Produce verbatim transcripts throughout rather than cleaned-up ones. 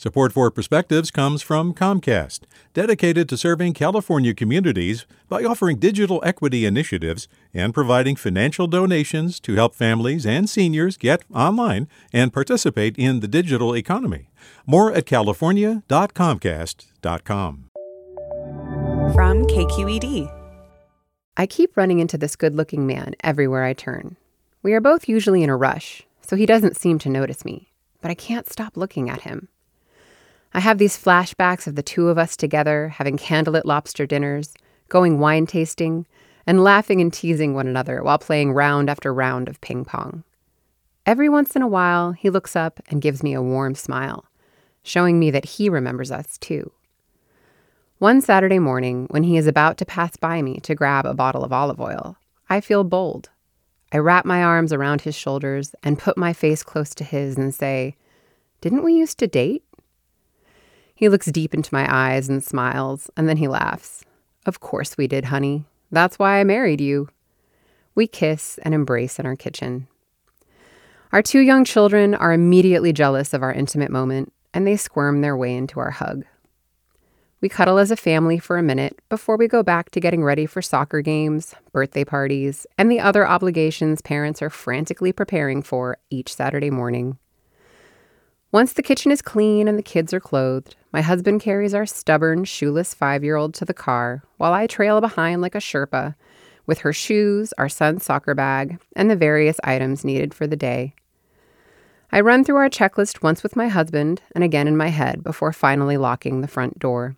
Support for Perspectives comes from Comcast, dedicated to serving California communities by offering digital equity initiatives and providing financial donations to help families and seniors get online and participate in the digital economy. More at california dot comcast dot com. From K Q E D. I keep running into this good-looking man everywhere I turn. We are both usually in a rush, so he doesn't seem to notice me, but I can't stop looking at him. I have these flashbacks of the two of us together, having candlelit lobster dinners, going wine tasting, and laughing and teasing one another while playing round after round of ping pong. Every once in a while, he looks up and gives me a warm smile, showing me that he remembers us too. One Saturday morning, when he is about to pass by me to grab a bottle of olive oil, I feel bold. I wrap my arms around his shoulders and put my face close to his and say, "Didn't we used to date?" He looks deep into my eyes and smiles, and then he laughs. "Of course we did, honey. That's why I married you." We kiss and embrace in our kitchen. Our two young children are immediately jealous of our intimate moment, and they squirm their way into our hug. We cuddle as a family for a minute before we go back to getting ready for soccer games, birthday parties, and the other obligations parents are frantically preparing for each Saturday morning. Once the kitchen is clean and the kids are clothed, my husband carries our stubborn, shoeless five-year-old to the car while I trail behind like a Sherpa with her shoes, our son's soccer bag, and the various items needed for the day. I run through our checklist once with my husband and again in my head before finally locking the front door.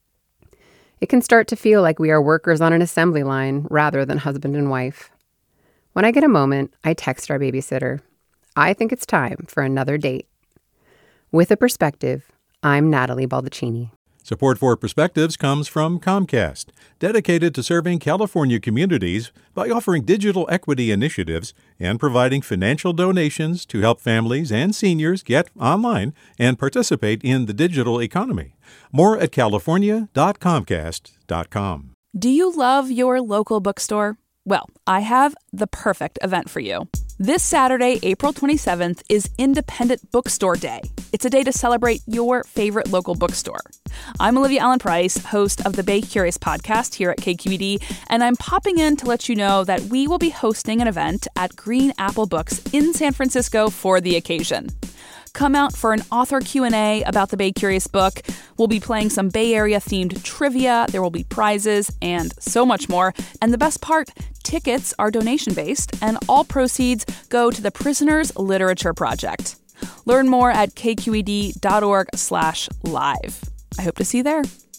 It can start to feel like we are workers on an assembly line rather than husband and wife. When I get a moment, I text our babysitter. I think it's time for another date. With a Perspective, I'm Natalie Baldacchini. Support for Perspectives comes from Comcast, dedicated to serving California communities by offering digital equity initiatives and providing financial donations to help families and seniors get online and participate in the digital economy. More at california dot comcast dot com. Do you love your local bookstore? Well, I have the perfect event for you. This Saturday, April twenty-seventh, is Independent Bookstore Day. It's a day to celebrate your favorite local bookstore. I'm Olivia Allen Price, host of the Bay Curious podcast here at K Q E D, and I'm popping in to let you know that we will be hosting an event at Green Apple Books in San Francisco for the occasion. Come out for an author Q and A about the Bay Curious book. We'll be playing some Bay Area-themed trivia. There will be prizes and so much more. And the best part, tickets are donation-based, and all proceeds go to the Prisoners Literature Project. Learn more at kqed.org slash live. I hope to see you there.